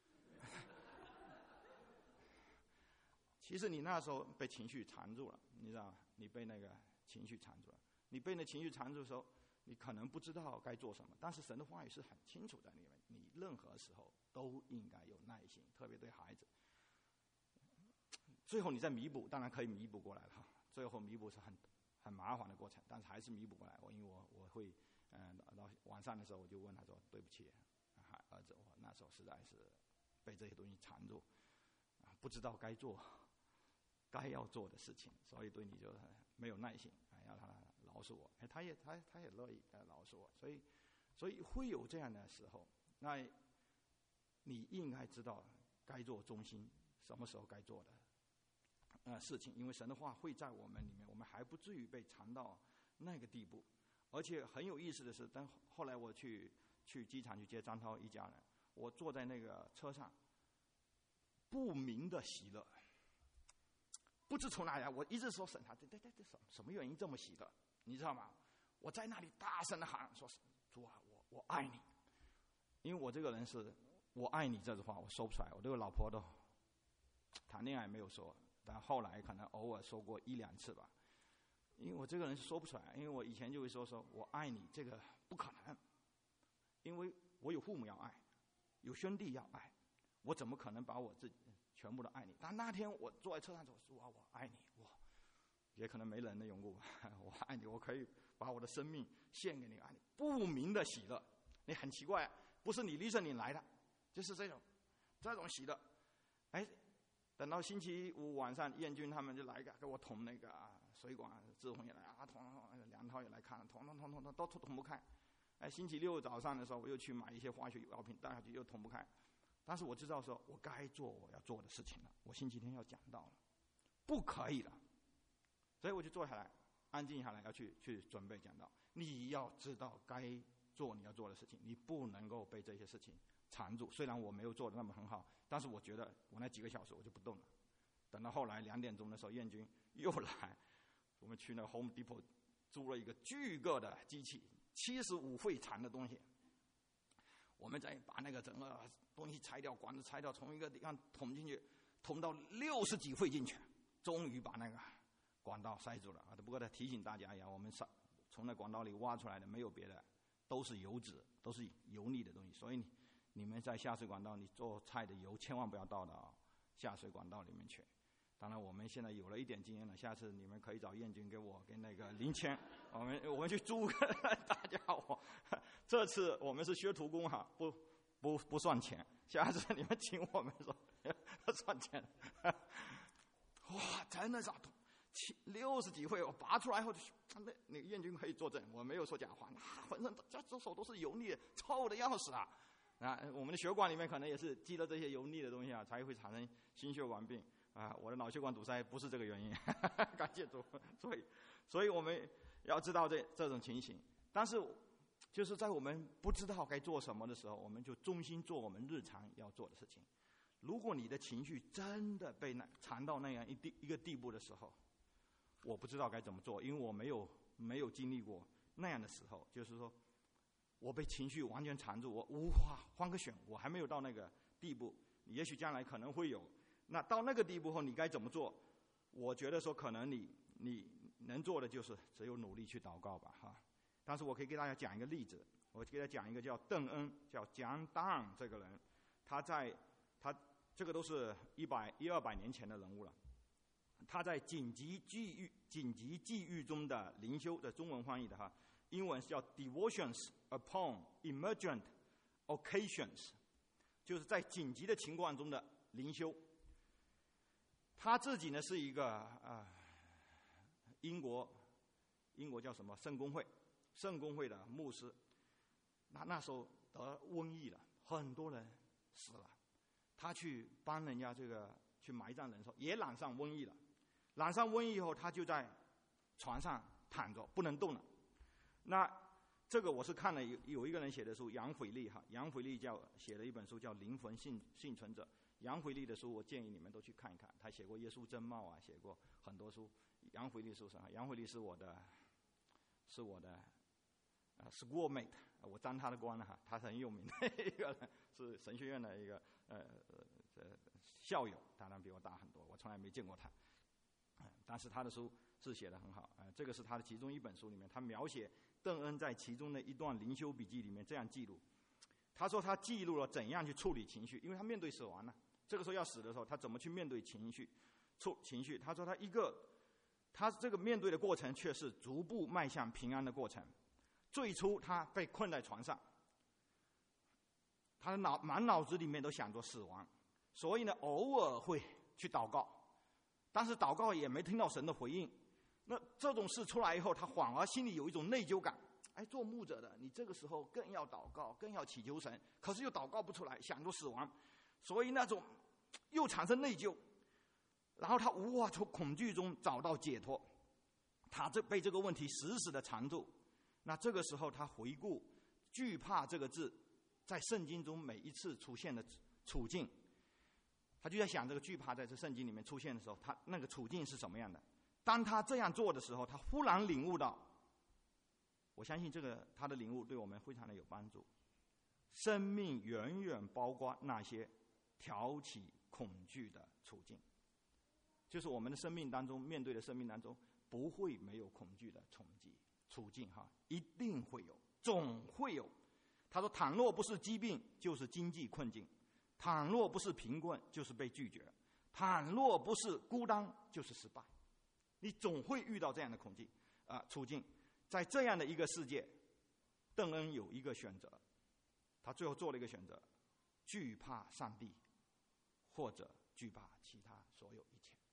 其实你那时候被情绪缠住了，你知道吗？你被那个情绪缠住了。你被那情绪缠住的时候，你可能不知道该做什么，但是神的话语是很清楚在里面，你任何时候都应该有耐心，特别对孩子。最后你再弥补，当然可以弥补过来了。最后弥补是很麻烦的过程，但是还是弥补过来。因为我会到晚上的时候我就问他说对不起，儿子，我那时候实在是被这些东西缠住，不知道该做该要做的事情，所以对你就没有耐心，要他饶恕我。他也乐意饶恕我，所以会有这样的时候。那你应该知道该做忠心，什么时候该做的事情，因为神的话会在我们里面，我们还不至于被缠到那个地步。而且很有意思的是，但后来我去机场去接张涛一家人，我坐在那个车上，不明的喜乐，不知从哪来。我一直说神他对什么原因这么喜乐，你知道吗？我在那里大声的喊说，主啊，我爱你。因为我这个人是我爱你这句话我说不出来，我对我老婆都谈恋爱没有说，但后来可能偶尔说过1、2次吧。因为我这个人是说不出来，因为我以前就会说我爱你，这个不可能，因为我有父母要爱，有兄弟要爱，我怎么可能把我自己全部都爱你？但那天我坐在车上说，哇，我爱你，我也可能没人的缘故吧，我爱你，我可以把我的生命献给你，爱你，不明的喜乐。你很奇怪，不是你listening来的，就是这种喜乐。等到星期五晚上，燕军他们就来给我捅那个水管，志宏也来捅，梁涛也来看，捅都捅不开。星期六早上的时候，我又去买一些化学药品带下去，又捅不开。但是我知道说我该做我要做的事情了，我星期天要讲道了，不可以了，所以我就坐下来，安静下来，要去准备讲道。你要知道该做你要做的事情，你不能够被这些事情缠住。虽然我没有做的那么很好，但是我觉得我那几个小时我就不动了。等到后来2点钟的时候，燕军又来，我们去那个 Home Depot 租了一个巨个的机器，75会长的东西。我们再把那个整个东西拆掉，管子拆掉，从一个地方捅进去，捅到60几会进去，终于把那个管道塞住了。不过提醒大家呀，我们从那管道里挖出来的没有别的，都是油脂，都是油腻的东西。所以你们在下水管道，你做菜的油千万不要倒到下水管道里面去。当然我们现在有了一点经验了，下次你们可以找燕军给我跟那个林谦，我们去租个大家伙。这次我们是学徒工哈，不算钱，下次你们请我们说算钱。哇，真的是60几会，我拔出来后，那个燕军可以作证，我没有说假话，浑身这手都是油腻的，臭的要死啊！我们的血管里面可能也是积了这些油腻的东西啊，才会产生心血管病。我的脑血管堵塞不是这个原因，感谢主。所以我们要知道这种情形。但是就是在我们不知道该做什么的时候，我们就忠心做我们日常要做的事情。如果你的情绪真的被缠到那样一个地步的时候，我不知道该怎么做，因为我没有经历过那样的时候，就是说我被情绪完全缠住，我无法换个选，我还没有到那个地步，也许将来可能会有。那到那个地步后，你该怎么做？我觉得说，可能你能做的就是只有努力去祷告吧，哈。但是我可以给大家讲一个例子，我给大家讲一个叫邓恩，叫John Donne这个人，他这个都是100-200年前的人物了。他在紧急际遇中的灵修的中文翻译的哈，英文是叫 Devotions upon Emergent Occasions， 就是在紧急的情况中的灵修。他自己呢是一个英国叫什么圣公会的牧师。那时候得瘟疫了，很多人死了，他去帮人家这个去埋葬人的时候也染上瘟疫了。染上瘟疫以后，他就在床上躺着不能动了。那这个我是看了有一个人写的书，杨斐利写了一本书叫《灵魂幸存者》。杨斐利的书我建议你们都去看一看，他写过《耶稣真貌》啊，写过很多书。杨斐利书上，杨斐利是我的schoolmate， 我沾他的光了哈，他是很有名的一个人，是神学院的一个校友，当然比我大很多，我从来没见过他。但是他的书是写得很好，这个是他的其中一本书里面，他描写邓恩在其中的一段灵修笔记里面这样记录。他说他记录了怎样去处理情绪，因为他面对死亡了，这个时候要死的时候，他怎么去面对情绪？他说他这个面对的过程却是逐步迈向平安的过程。最初他被困在床上，他的满脑子里面都想着死亡，所以呢偶尔会去祷告，但是祷告也没听到神的回应。那这种事出来以后，他反而心里有一种内疚感。做牧者的你这个时候更要祷告，更要祈求神，可是又祷告不出来，想着死亡，所以那种又产生内疚，然后他无法从恐惧中找到解脱，他被这个问题死死的缠住。那这个时候他回顾惧怕这个字在圣经中每一次出现的处境，他就在想这个惧怕在这圣经里面出现的时候，他那个处境是什么样的。当他这样做的时候，他忽然领悟到，我相信他的领悟对我们非常的有帮助。生命远远包括那些挑起恐惧的处境，就是我们的生命当中面对的生命当中不会没有恐惧的处境哈，一定会有，总会有。他说，倘若不是疾病，就是经济困境；倘若不是贫困，就是被拒绝；倘若不是孤单，就是失败。你总会遇到这样的处境。在这样的一个世界，邓恩有一个选择，他最后做了一个选择：惧怕上帝，或者惧怕其他所有一切。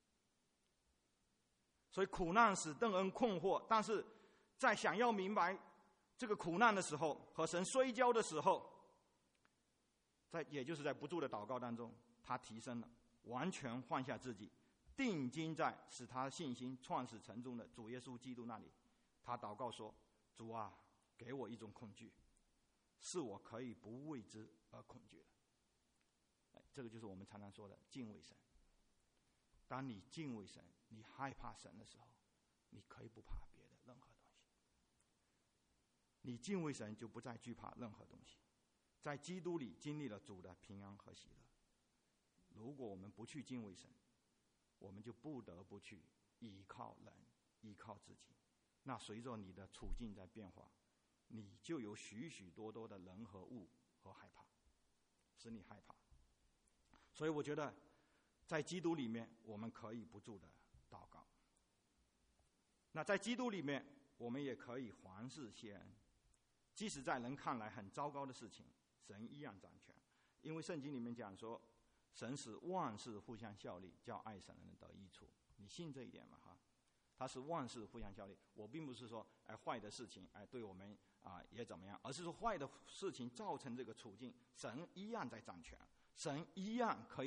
所以苦难使邓恩困惑，但是在想要明白这个苦难的时候，和神摔跤的时候，也就是在不住的祷告当中，他提升了，完全放下自己，定睛在使他信心创始成终的主耶稣基督那里。他祷告说：主啊，给我一种恐惧， 是我可以不为之而恐惧的。这个就是我们常常说的敬畏神。当你敬畏神，你害怕神的时候，你可以不怕别的任何东西。你敬畏神，就不再惧怕任何东西。在基督里经历了主的平安和喜乐。如果我们不去敬畏神，我们就不得不去依靠人，依靠自己。那随着你的处境在变化，你就有许许多多的人和物和害怕，使你害怕。所以我觉得在基督里面我们可以不住的祷告。那在基督里面我们也可以凡事谢恩，即使在人看来很糟糕的事情，神依然掌权。因为圣经里面讲说，神使万事互相效力，叫爱神的人得益处。你信这一点吗？他是万事互相效力。我并不是说坏的事情对我们也怎么样，而是说坏的事情造成这个处境，神依然在掌权，神依然可以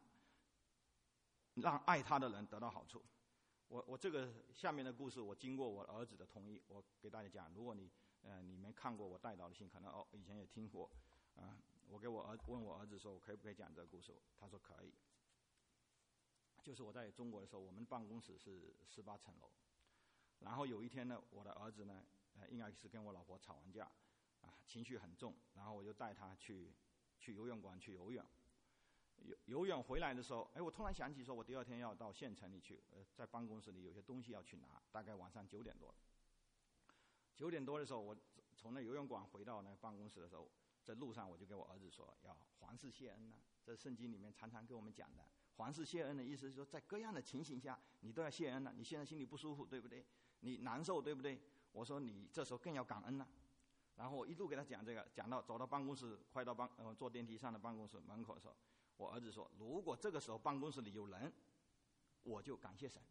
让爱他的人得到好处。我这个下面的故事，我经过我儿子的同意，我给大家讲。如果你们看过我带导的信，可能以前也听过我问我儿子说，我可不可以讲这个故事？他说可以。就是我在中国的时候，我们办公室是18层楼，然后有一天呢，我的儿子呢，应该是跟我老婆吵完架，情绪很重，然后我就带他去游泳馆去游泳。游泳回来的时候，我突然想起说，我第二天要到县城里去，在办公室里有些东西要去拿，大概晚上9点多。9点多的时候，我从那游泳馆回到那办公室的时候，在路上我就给我儿子说，要凡事谢恩这圣经里面常常跟我们讲的。凡事谢恩的意思是说，在各样的情形下，你都要谢恩了。你现在心里不舒服，对不对？你难受，对不对？我说你这时候更要感恩了。然后我一路给他讲这个，讲到走到办公室，快到坐电梯上的办公室门口的时候，我儿子说，如果这个时候办公室里有人，我就感谢神。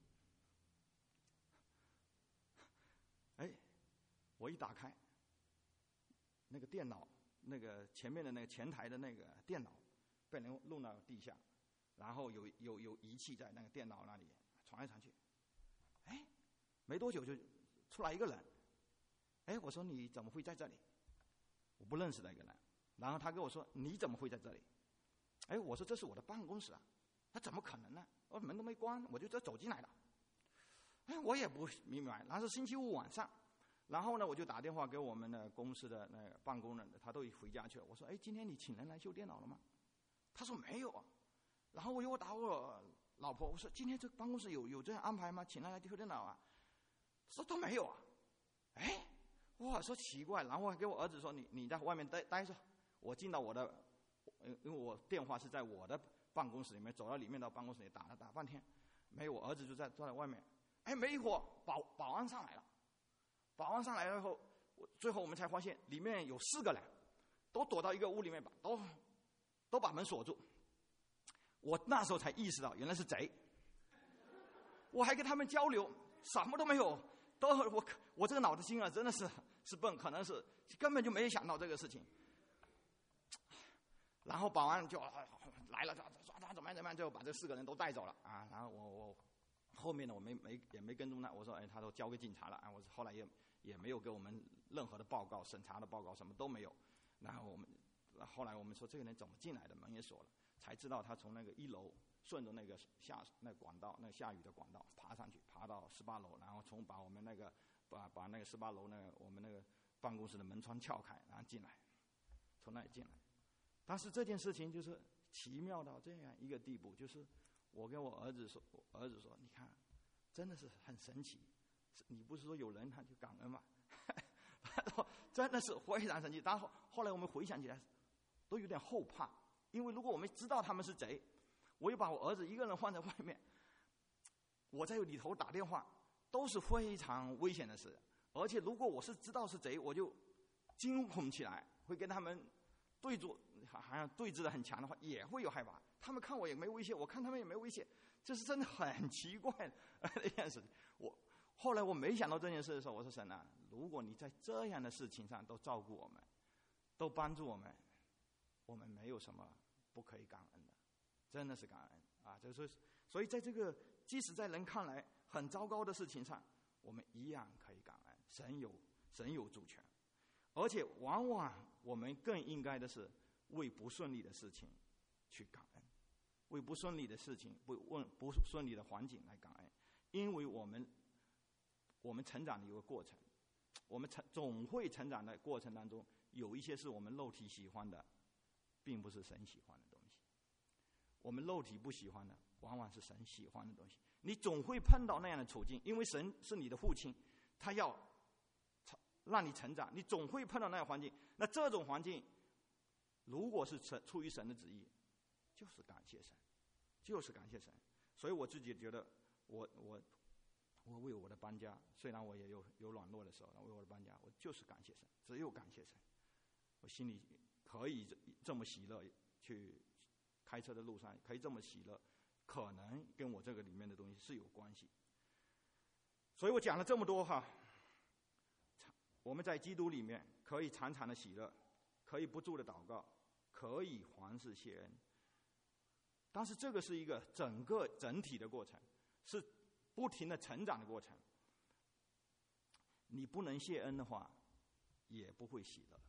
我一打开那个电脑，那个前面的那个前台的那个电脑被人弄到地下，然后有仪器在那个电脑那里传来传去。没多久就出来一个人。我说你怎么会在这里？我不认识的一个人。然后他跟我说，你怎么会在这里？我说这是我的办公室啊。他怎么可能呢？我门都没关，我就这走进来了。我也不明白。然后是星期五晚上，然后呢我就打电话给我们的公司的那个办公人，他都回家去了。我说今天你请人来修电脑了吗？他说没有啊。然后我又打我老婆，我说今天这个办公室有这样安排吗？请人来修电脑啊？说都没有啊。我说奇怪。然后我还给我儿子说，你在外面待着，我进到我的，因为我电话是在我的办公室里面，走到里面到办公室里打半天没有。我儿子就坐在外面。没一会儿保安上来了。保安上来了以后，最后我们才发现里面有4个人，都躲到一个屋里面，都把门锁住。我那时候才意识到原来是贼。我还跟他们交流，什么都没有。我这个脑子筋真的是笨，可能是根本就没有想到这个事情。然后保安就来了，抓他怎么样，就把这4个人都带走了然后我后面呢，我也没跟踪他。我说他都交给警察了我后来也没有给我们任何的报告，审查的报告什么都没有。然后后来我们说这个人怎么进来的，门也锁了，才知道他从那个1楼顺着那个管道，那个下雨的管道爬上去，爬到18楼，然后把我们那个把那个18楼我们那个办公室的门窗撬开，然后进来，从那里进来。但是这件事情就是奇妙到这样一个地步，就是我跟我儿子说，你看，真的是很神奇。你不是说有人他就感恩吗？真的是非常神奇。但后来我们回想起来，都有点后怕，因为如果我们知道他们是贼，我又把我儿子一个人放在外面，我在里头打电话，都是非常危险的事。而且如果我是知道是贼，我就惊恐起来，会跟他们对峙，好像对峙的很强的话，也会有害怕。他们看我也没威胁，我看他们也没威胁，这是真的很奇怪的一件事。后来我没想到这件事的时候，我说神啊，如果你在这样的事情上都照顾我们，都帮助我们，我们没有什么不可以感恩的，真的是感恩所以在这个即使在人看来很糟糕的事情上，我们一样可以感恩。神有主权，而且往往我们更应该的是为不顺利的事情去感恩，为不顺利的事情、不顺利的环境来感恩，因为我们成长的一个过程，我们总会成长的过程当中，有一些是我们肉体喜欢的，并不是神喜欢的东西。我们肉体不喜欢的，往往是神喜欢的东西。你总会碰到那样的处境，因为神是你的父亲，他要让你成长，你总会碰到那样的环境。那这种环境，如果是出于神的旨意，就是感谢神，就是感谢神。所以我自己觉得，我为我的搬家，虽然我也有软弱的时候，为我的搬家，我就是感谢神，只有感谢神，我心里可以这么喜乐，去开车的路上可以这么喜乐，可能跟我这个里面的东西是有关系。所以我讲了这么多哈，我们在基督里面可以常常的喜乐，可以不住的祷告，可以凡事谢恩。但是这个是一个整体的过程，是不停的成长的过程。你不能谢恩的话，也不会喜乐。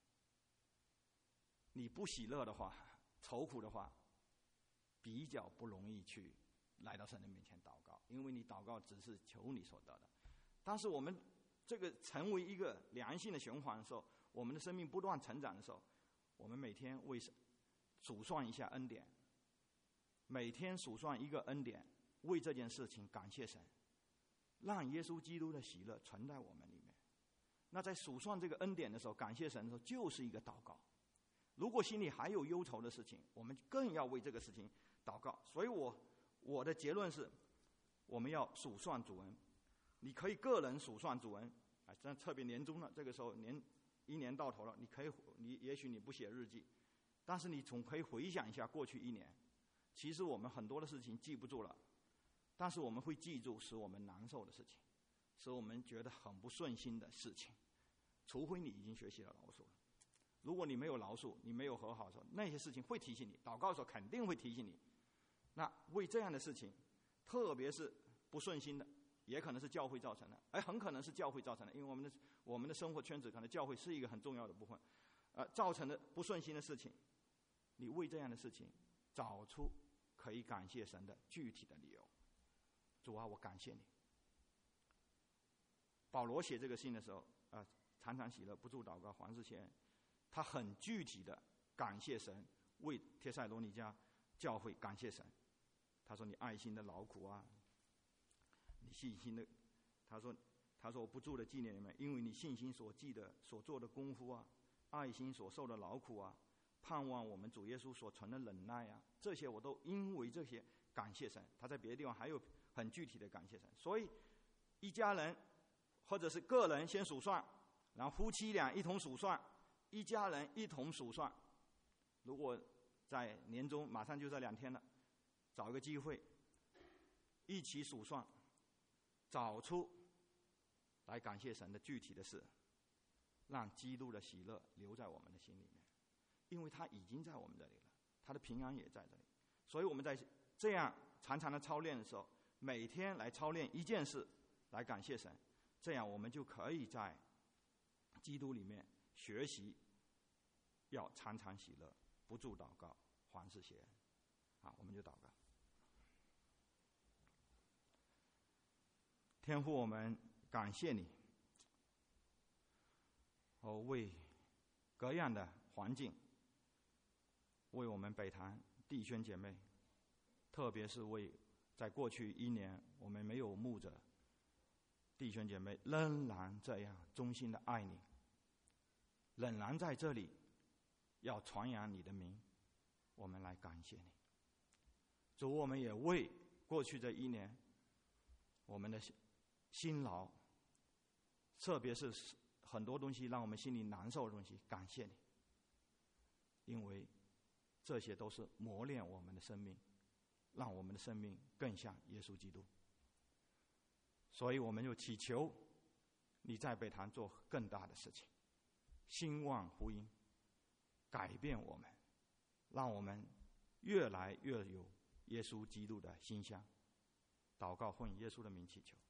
你不喜乐的话，愁苦的话，比较不容易去来到神的面前祷告，因为你祷告只是求你所得的。但是我们这个成为一个良性的循环的时候，我们的生命不断成长的时候，我们每天为数算一下恩典，每天数算一个恩典，为这件事情感谢神，让耶稣基督的喜乐存在我们里面。那在数算这个恩典的时候，感谢神的时候，就是一个祷告。如果心里还有忧愁的事情，我们更要为这个事情祷告。所以我的结论是，我们要数算主恩。你可以个人数算主恩，这特别年终了，这个时候一年到头了，也许你不写日记，但是你总可以回想一下过去一年。其实我们很多的事情记不住了，但是我们会记住使我们难受的事情，使我们觉得很不顺心的事情。除非你已经学习了饶恕了，如果你没有饶恕，你没有和好的时候，那些事情会提醒你，祷告的时候肯定会提醒你。那为这样的事情，特别是不顺心的，也可能是教会造成的，很可能是教会造成的，因为我们的生活圈子可能教会是一个很重要的部分，造成的不顺心的事情，你为这样的事情找出可以感谢神的具体的理由。主啊，我感谢你。保罗写这个信的时候，常常喜乐，不住祷告，凡事谢恩。他很具体的感谢神，为帖撒罗尼迦教会感谢神。他说：“你爱心的劳苦啊，你信心的，他说我不住的纪念你们，因为你信心所做的功夫啊，爱心所受的劳苦啊，盼望我们主耶稣所存的忍耐啊，这些我都因为这些感谢神。”他在别的地方还有很具体的感谢神。所以一家人或者是个人先数算，然后夫妻俩一同数算，一家人一同数算。如果在年终马上就这2天了，找一个机会一起数算，找出来感谢神的具体的事，让基督的喜乐留在我们的心里面，因为他已经在我们这里了，他的平安也在这里。所以我们在这样常常的操练的时候，每天来操练一件事来感谢神，这样我们就可以在基督里面学习要常常喜乐，不住祷告，凡事谢恩。好，我们就祷告。天父，我们感谢你，为各样的环境，为我们北坛弟兄姐妹，特别是为在过去1年我们没有牧者弟兄姐妹仍然这样忠心的爱你，仍然在这里要传扬你的名，我们来感谢你。主，我们也为过去这1年我们的辛劳，特别是很多东西让我们心里难受的东西，感谢你，因为这些都是磨练我们的生命，让我们的生命更像耶稣基督。所以我们就祈求你在北坛做更大的事情，兴旺福音，改变我们，让我们越来越有耶稣基督的馨香。祷告奉耶稣的名祈求。